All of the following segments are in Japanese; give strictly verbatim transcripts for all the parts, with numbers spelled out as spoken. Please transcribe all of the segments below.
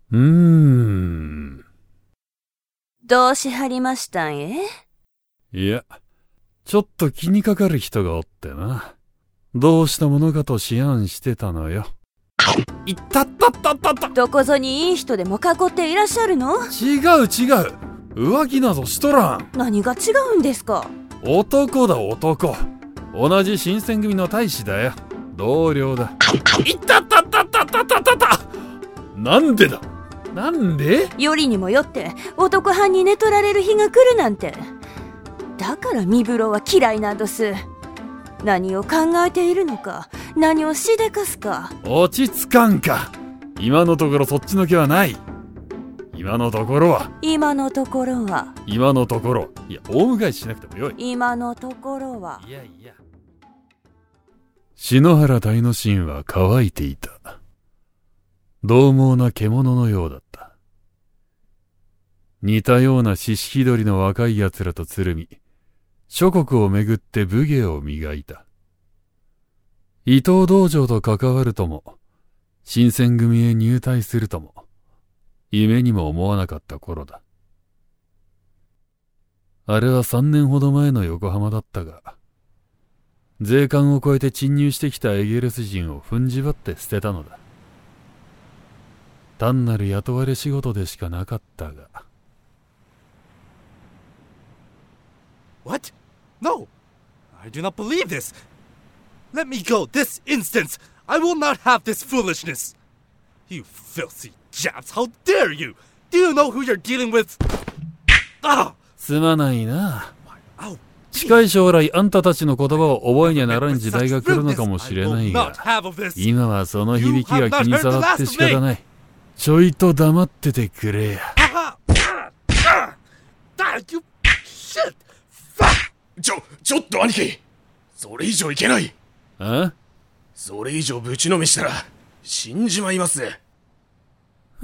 うーん。 どうしはりましたんえ？ いや、ちょっと気にかかる人がおってな。どうしたものかと思案してたのよ。いったったったったった。 どこぞにいい人でも囲っていらっしゃるの？ 違う違う。浮気などしとらん。 何が違うんですか？ 男だ男。同じ新選組の大使だよ。同僚だ。いったったったったったったったった。なんでだなんで？ よりにもよって男はんに寝取られる日が来るなんて。だから身風呂は嫌いなんどす。何を考えているのか、何をしでかすか。 落ち着かんか。今のところそっちの気はない。今のところは今のところは今のところいや大迎えしなくてもよい。 今のところはいやいや。篠原大之進は乾いていた。獰猛な獣のようだった。似たような獅子鳥の若い奴らとつるみ、諸国をめぐって武芸を磨いた。伊藤道場と関わるとも、新選組へ入隊するとも、夢にも思わなかった頃だ。あれは三年ほど前の横浜だったが、税関を越えて侵入してきたエゲレス人を踏んじばって捨てたのだ。単なる雇われ仕事でしかなかったが。 What? No! I do not believe this! Let me go this instant! I will not have this foolishness! You filthy Japs, how dare you! Do you know who you're dealing with? Ah! すまないな。近い将来あんたたちの言葉を覚えにゃならん時代が来るのかもしれないが、今はその響きが気に障って仕方ない。ちょいと黙っててくれや。 ちょ、ちょっと兄貴、それ以上いけない。 あ？ それ以上ぶちのめしたら死んじまいます。 うん。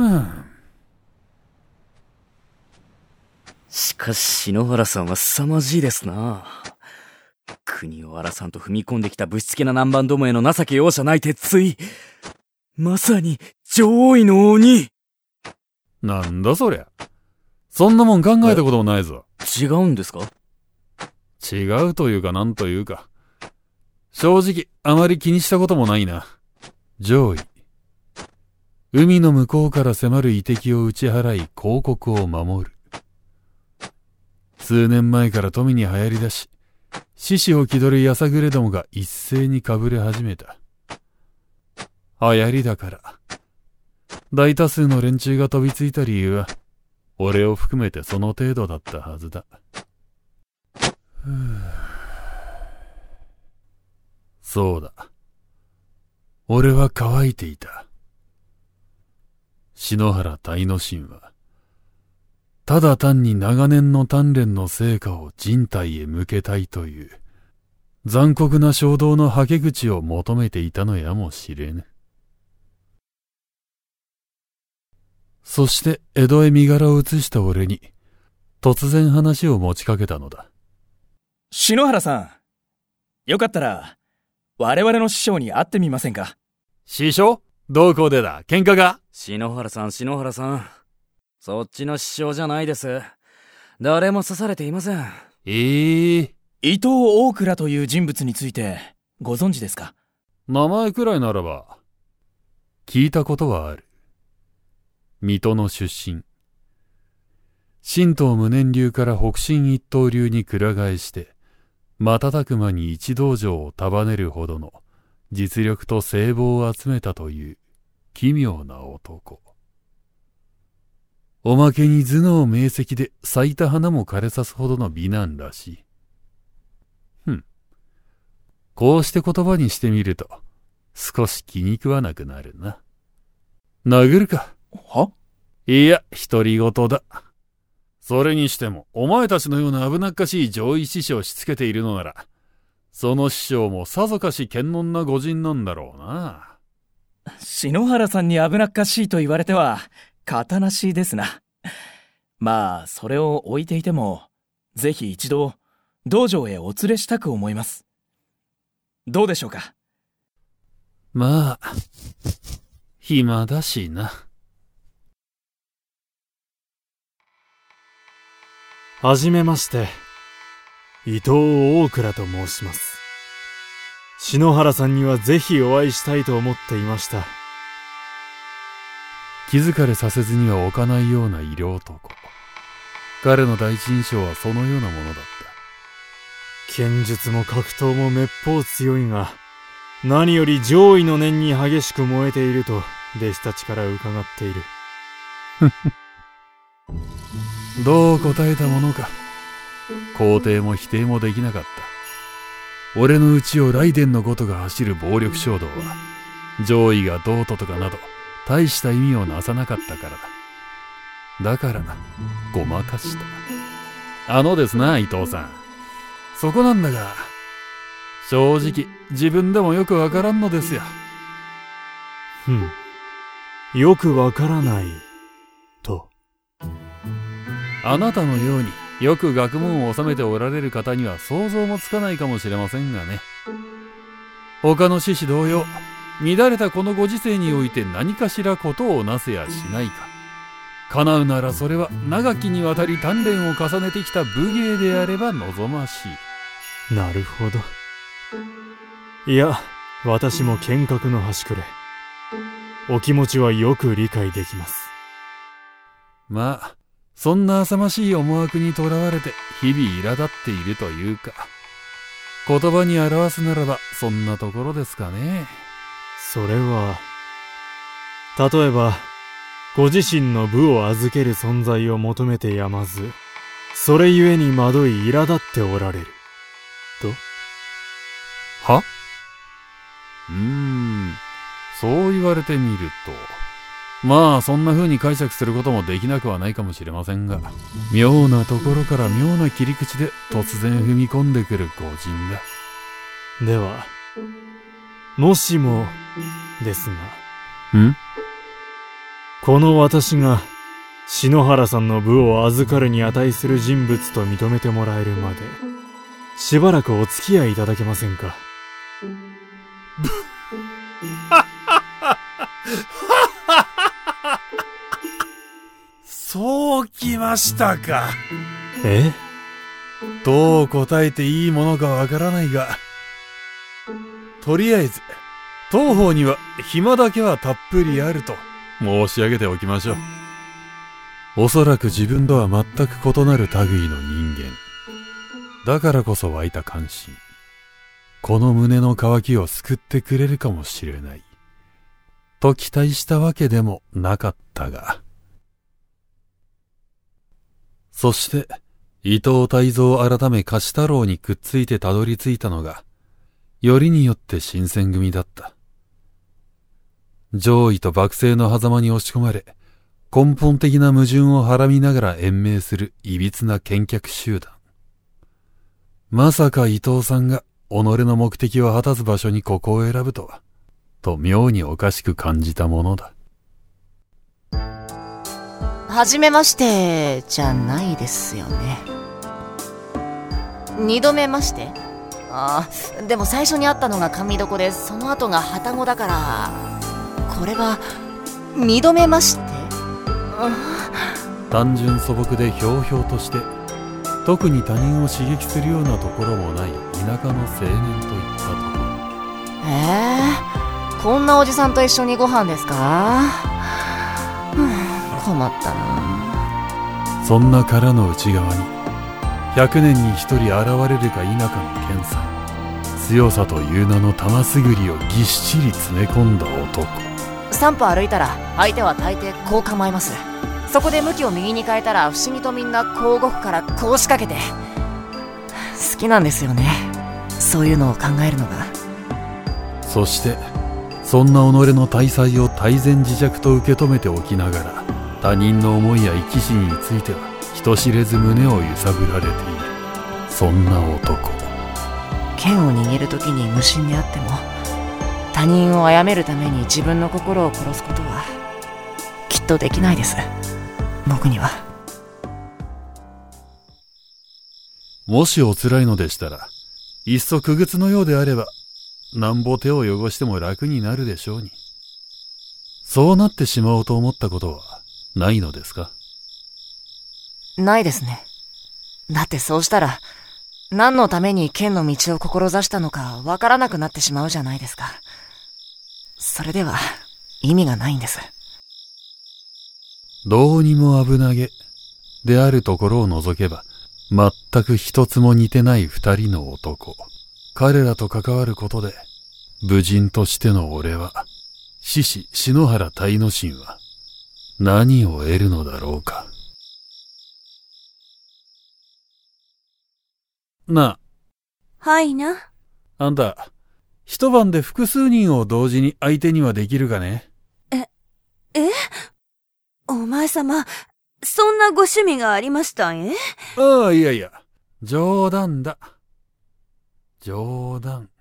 しかし篠原さんは凄まじいですな。国を荒らさんと踏み込んできたぶしつけな南蛮どもへの情け容赦ない鉄槌。まさに上位の鬼。 なんだそりゃ。そんなもん考えたこともないぞ。 違うんですか？ 違うというかなんというか。正直あまり気にしたこともないな。上位。海の向こうから迫る異敵を打ち払い広国を守る。数年前から富に流行り出し、獅子を気取るやさぐれどもが一斉にかぶれ始めた。流行りだから。大多数の連中が飛びついた理由は、俺を含めてその程度だったはずだ。ふぅ。そうだ。俺は乾いていた。篠原大之進は、ただ単に長年の鍛錬の成果を人体へ向けたいという、残酷な衝動のはけ口を求めていたのやもしれぬ。そして江戸へ身柄を移した俺に、突然話を持ちかけたのだ。 篠原さん、よかったら、我々の師匠に会ってみませんか？ 師匠？どこでだ？喧嘩が？ 篠原さん、篠原さん。そっちの師匠じゃないです。誰も刺されていません。 ええー。 伊藤大倉という人物についてご存知ですか？ 名前くらいならば聞いたことはある。水戸の出身。神道無念流から北進一刀流にくら替えして瞬く間に一道場を束ねるほどの実力と聖望を集めたという奇妙な男。おまけに頭脳明晰で咲いた花も枯れさすほどの美男らしい。ふん。こうして言葉にしてみると少し気に食わなくなるな。殴るか？はいや、独り言だ。それにしても、お前たちのような危なっかしい上位師匠をしつけているのなら、その師匠もさぞかし堅能な御仁なんだろうな。 篠原さんに危なっかしいと言われては、形なしですな。まあ、それを置いていても、ぜひ一度、道場へお連れしたく思います。どうでしょうか？ まあ、暇だしな。 はじめまして、伊藤大倉と申します。篠原さんにはぜひお会いしたいと思っていました。 気疲れさせずには置かないような医療男。彼の第一印象はそのようなものだった。 剣術も格闘もめっぽう強いが、何より上位の念に激しく燃えていると弟子たちから伺っている。 どう答えたものか。肯定も否定もできなかった。俺の内を雷電のごとが走る暴力衝動は、上位がどうととかなど大した意味をなさなかったからだ。だからごまかした。あのですな、伊藤さん、そこなんだが、正直自分でもよくわからんのですよ。 ふん、よくわからないと。 あなたのようによく学問を収めておられる方には想像もつかないかもしれませんがね。他の志士同様、乱れたこのご時世において何かしらことをなせやしないか。叶うならそれは長きにわたり鍛錬を重ねてきた武芸であれば望ましい。 なるほど。いや、私も剣客の端くれ。お気持ちはよく理解できます。 まあ、そんな浅ましい思惑にとらわれて日々苛立っているというか、言葉に表すならばそんなところですかね。 それは、例えばご自身の部を預ける存在を求めてやまず、それゆえに惑い苛立っておられると。 は？うーん、そう言われてみると、まあそんな風に解釈することもできなくはないかもしれませんが、妙なところから妙な切り口で突然踏み込んでくる御人だ。 では、もしもですが、 ん？ この私が篠原さんの部を預かるに値する人物と認めてもらえるまで、しばらくお付き合いいただけませんか。 そうきましたか。 え？ どう答えていいものかわからないが、とりあえず当方には暇だけはたっぷりあると申し上げておきましょう。おそらく自分とは全く異なる類の人間だからこそ湧いた関心、この胸の渇きを救ってくれるかもしれないと期待したわけでもなかったが、そして伊藤泰造改め貸太郎にくっついてたどり着いたのが、よりによって新選組だった。上位と幕政の狭間に押し込まれ、根本的な矛盾をはらみながら延命する歪な剣客集団。まさか伊藤さんが己の目的を果たす場所にここを選ぶとは、と妙におかしく感じたものだ。 はじめましてじゃないですよね。二度目まして。ああ、でも最初に会ったのが甘味処で、その後が旅籠だから、これは二度目まして。 単純素朴でひょうひょうとして、特に他人を刺激するようなところもない田舎の青年といったところ。 えー、こんなおじさんと一緒にご飯ですか？困ったな。 そんな殻の内側に百年に一人現れるか否かの剣さん、強さという名の玉すぐりをぎっしり詰め込んだ男。 三歩歩いたら相手は大抵こう構えます。そこで向きを右に変えたら不思議とみんなこう動くからこう仕掛けて。好きなんですよね、そういうのを考えるのが。 そしてそんな己の大才を大然自若と受け止めておきながら、他人の思いや生き死にについては人知れず胸を揺さぶられている、そんな男。 剣を握るときに無心であっても、他人を殺めるために自分の心を殺すことはきっとできないです、僕には。 もしお辛いのでしたら、いっそ傀儡のようであればなんぼ手を汚しても楽になるでしょうに。そうなってしまおうと思ったことはないのですか？ ないですね。 だってそうしたら、何のために剣の道を志したのかわからなくなってしまうじゃないですか。それでは、意味がないんです。 どうにも危なげであるところを除けば、全く一つも似てない二人の男。彼らと関わることで、武人としての俺は、獅子篠原泰之進は、何を得るのだろうか。なあ。はいな。 あんた、一晩で複数人を同時に相手にはできるかね？ え、え？お前様、そんなご趣味がありましたんえ？ ああ、いやいや、冗談だ。冗談。